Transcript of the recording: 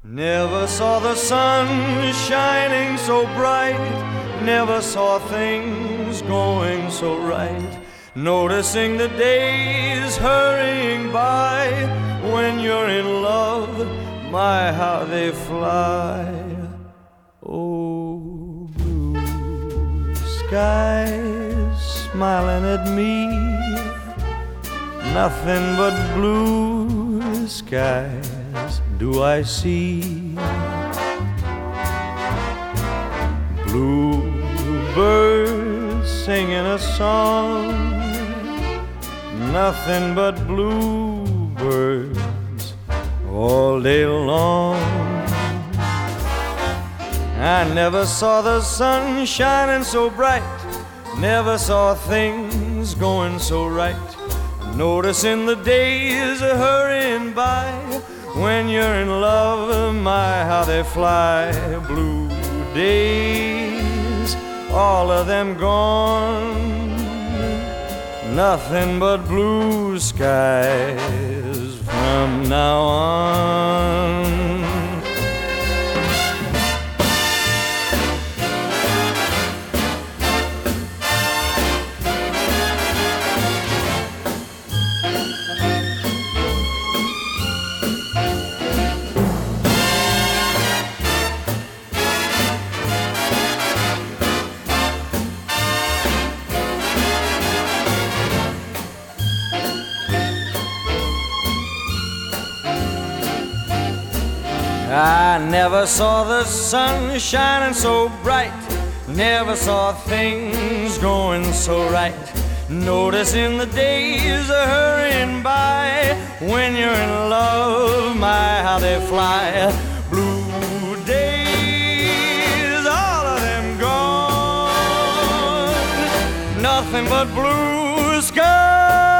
Never saw the sun shining so bright, never saw things going so right, noticing the days hurrying by. When you're in love, my, how they fly. Oh, blue skies smiling at me, nothing but blue skies do I see. Blue birds singing a song, nothing but blue birds all day long. I never saw the sun shining so bright, never saw things going so right, noticing the days are hurrying by. When you're in love, my, how they fly. Blue days, all of them gone, nothing but blue skies from now on. I never saw the sun shining so bright, never saw things going so right, noticing the days are hurrying by. When you're in love, my, how they fly. Blue days, all of them gone, nothing but blue skies